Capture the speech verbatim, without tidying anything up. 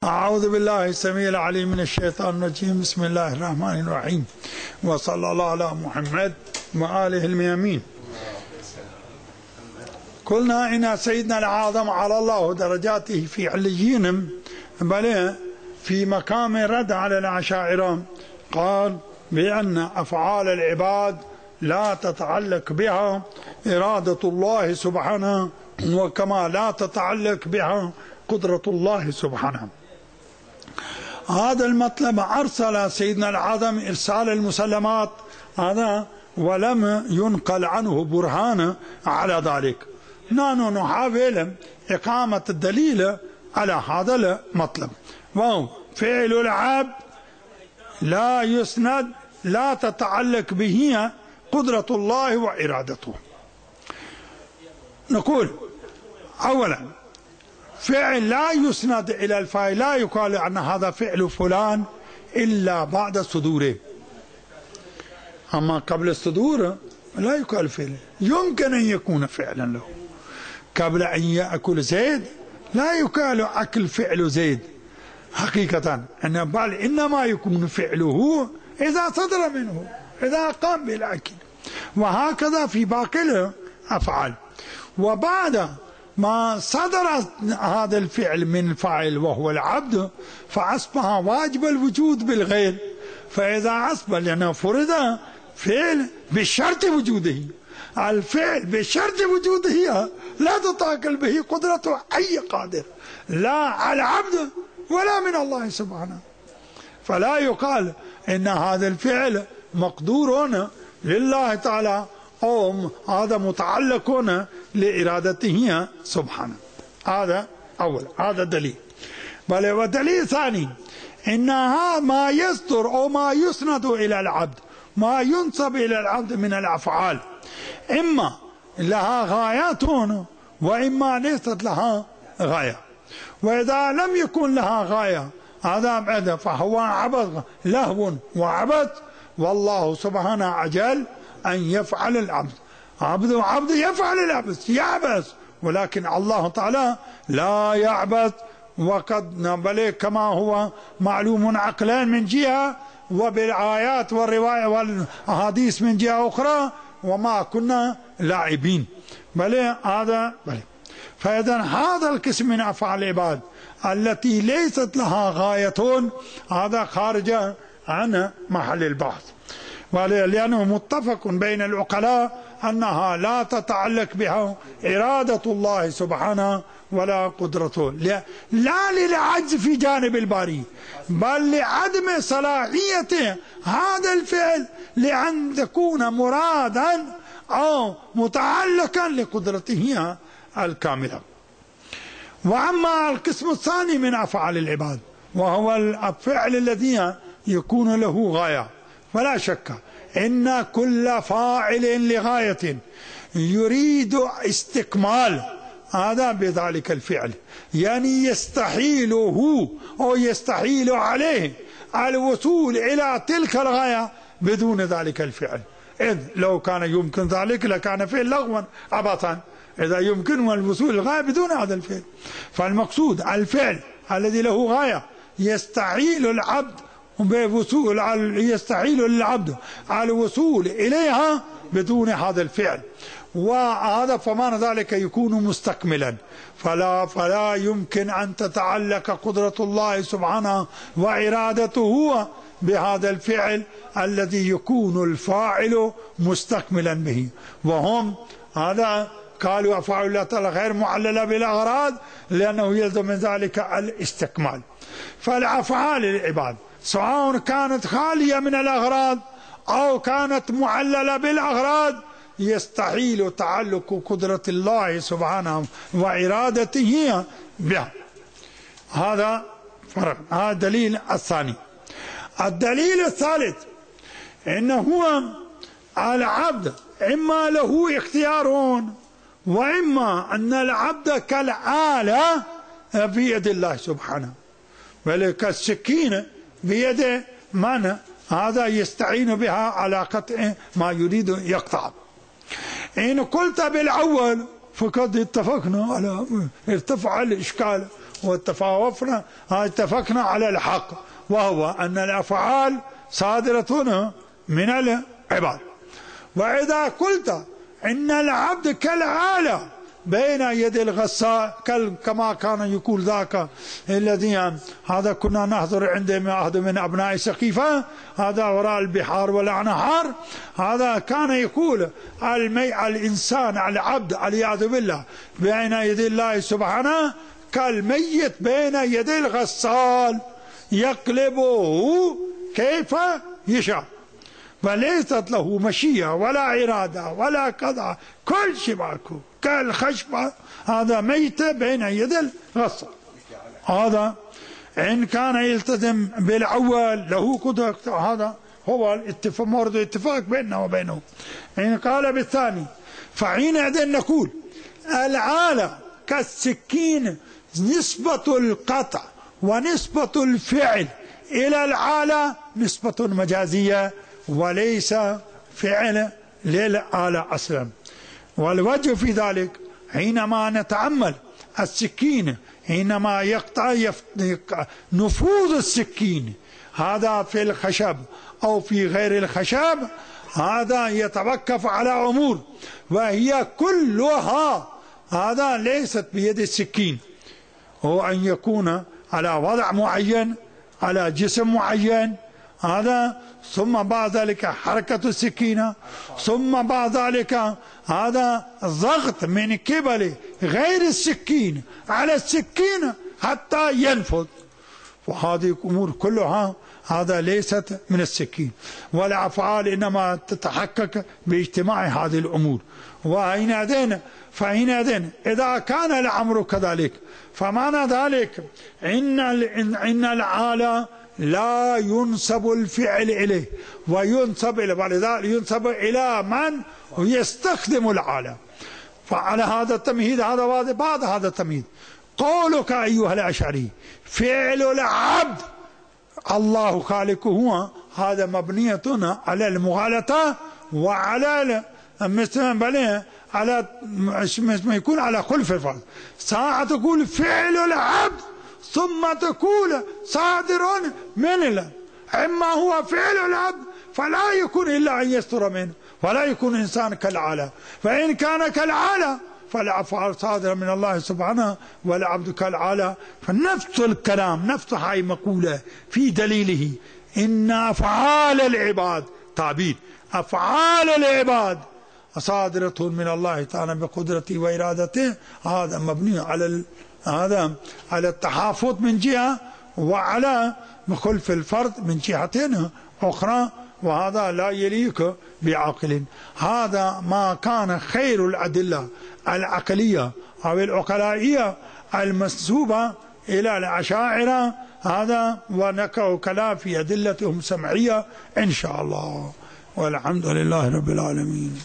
أعوذ بالله السميع العليم من الشيطان الرجيم. بسم الله الرحمن الرحيم، وصلى الله على محمد وآله الميامين. قلنا إن سيدنا الأعظم على الله درجاته في عليين، بل في مقام رد على الأشاعرة قال بأن أفعال العباد لا تتعلق بها إرادة الله سبحانه، وكما لا تتعلق بها قدرة الله سبحانه. هذا المطلب أرسل سيدنا الأعظم إرسال المسلمات هذا، ولم ينقل عنه برهان على ذلك. نحن نحاول إقامة الدليل على هذا المطلب، وهو فعل العبد لا يسند، لا تتعلق به قدرة الله وإرادته. نقول أولا فعل لا يسند إلى الفاعل، لا يقال أن هذا فعل فلان إلا بعد صدوره، أما قبل الصدور لا يقال فعل. يمكن أن يكون فعلا له. قبل أن يأكل زيد لا يقال أكل فعل زيد حقيقة، أن بل إنما يكون فعله إذا صدر منه، إذا قام بالأكل. وهكذا في باقي الأفعال. وبعد ما صدر هذا الفعل من الفاعل وهو العبد فأصبح واجب الوجود بالغير، فإذا أصبح لأنه فرض فعل بشرط وجوده، الفعل بشرط وجوده لا تتعقل به قدرة أي قادر، لا على العبد ولا من الله سبحانه. فلا يقال إن هذا الفعل مقدور لله تعالى أو هذا متعلق لإرادته سبحانه. هذا أول، هذا دليل. بل ودليل ثاني إنها ما يصدر أو ما يسند إلى العبد، ما ينسب إلى العبد من الأفعال، إما لها غايات وإما ليست لها غاية. وإذا لم يكن لها غاية هذا بعد فهو عبث، لهو وعبث، والله سبحانه عجل أن يفعل العبد. عبد عبد يفعل العبث، يعبث، ولكن الله تعالى لا يعبث. وقد بل كما هو معلوم عقلان من جهة، وبالآيات والرواية والأحاديث من جهة أخرى، وما كنا لاعبين. بل هذا بل فإذا هذا القسم من أفعال العباد التي ليست لها غاية هذا خارج عن محل البحث، ولأنه متفق بين العقلاء أنها لا تتعلق بها إرادة الله سبحانه ولا قدرته، لا للعجز في جانب الباري، بل لعدم صلاحية هذا الفعل لأن تكون مرادا أو متعلقا لقدرته الكاملة. وأما القسم الثاني من أفعال العباد وهو الفعل الذي يكون له غاية، فلا شك إن كل فاعل لغاية يريد استكمال هذا بذلك الفعل، يعني يستحيله أو يستحيل عليه الوصول إلى تلك الغاية بدون ذلك الفعل. إذ لو كان يمكن ذلك لكان فعل لغوا عبثا، إذا يمكن الوصول للغاية بدون هذا الفعل. فالمقصود الفعل الذي له غاية يستحيل العبد بوصول يستحيل للعبد على الوصول إليها بدون هذا الفعل، وهذا فمعنى ذلك يكون مستكملا. فلا فلا يمكن أن تتعلق قدرة الله سبحانه وإرادته بهذا الفعل الذي يكون الفاعل مستكملا به. وهم هذا قالوا أفعال الله تعالى غير معللة بالأغراض لأنه يلزم من ذلك الاستكمال. فالأفعال العباد سواء كانت خالية من الأغراض أو كانت معللة بالأغراض يستحيل تعلق قدرة الله سبحانه وإرادته بها. هذا فرق. هذا الدليل الثاني. الدليل الثالث إنه هو العبد إما له اختيار وإما أن العبد كالآلة بيد الله سبحانه، بل كالسكينة بيد من هذا يستعين بها على قطع ما يريد يقطع. إن قلت بالأول فقد اتفقنا على ارتفع الإشكال واتفقنا اتفقنا على الحق، وهو أن الأفعال صادرة من العباد. وإذا قلت إن العبد كالعالة بين يد الغسال كما كان يقول ذاك الذي هذا كنا نحضر عندما أحد من أبناء سقيفة هذا وراء البحار والأنهار، هذا كان يقول المي الإنسان العبد والعياذ بالله بين يدي الله سبحانه كالميت بين يدي الغسال يقلبه كيف يشاء، فليست له مشيئة ولا إرادة ولا قضاء، كل شيء معكو كالخشبة هذا ميت بين يد الغسال. هذا إن كان يلتزم بالأول له قدرة، هذا هو الاتفاق مورد الاتفاق بيننا وبينه. إن قال بالثاني فحينئذ نقول العالة كالسكين، نسبة القطع ونسبة الفعل إلى العالة نسبة مجازية وليس فعل للآلة أصلا. والوجه في ذلك حينما نتأمل السكين حينما يقطع نفوذ السكين هذا في الخشب أو في غير الخشب، هذا يتوقف على أمور وهي كلها هذا ليست بيد السكين، هو أن يكون على وضع معين على جسم معين هذا، ثم بعد ذلك حركة السكينة، ثم بعد ذلك هذا ضغط من قبل غير السكين على السكينة حتى ينفذ، وهذه الأمور كلها هذا ليست من السكين. والأفعال إنما تتحقق باجتماع هذه الأمور. وحينئذ فحينئذ إذا كان الأمر كذلك فمعنى ذلك إن إن العالة لا ينسب الفعل إليه وينسب إلى ولذلك ينسب إلى من يستخدم العالة. فعلى هذا التمهيد هذا واضح. بعد هذا التمهيد قولك أيها الأشعري فعل العبد الله خالقه هو، هذا مبنية على المغالطة وعلى مثل على ما يكون على خلف الفرض. ساعة تقول فعل العبد ثم تقول صادر من الله، إما هو فعل العبد فلا يكون إلا أن يستر منه ولا يكون إنسان كالعالة، فإن كان كالعالة فالأفعال صادرة من الله سبحانه والعبد كالعالة. فنفس الكلام نفس هاي مقولة في دليله إن أفعال العباد تعبير أفعال العباد صادرة من الله تعالى بقدرته وإرادته، هذا مبني على هذا على التحافظ من جهة وعلى خلف الفرد من جهة أخرى، وهذا لا يليق بعقل. هذا ما كان خير الأدلة العقلية أو العقلائية المنسوبة إلى الأشاعرة، هذا ونكأ كلام في أدلتهم سمعية إن شاء الله، والحمد لله رب العالمين.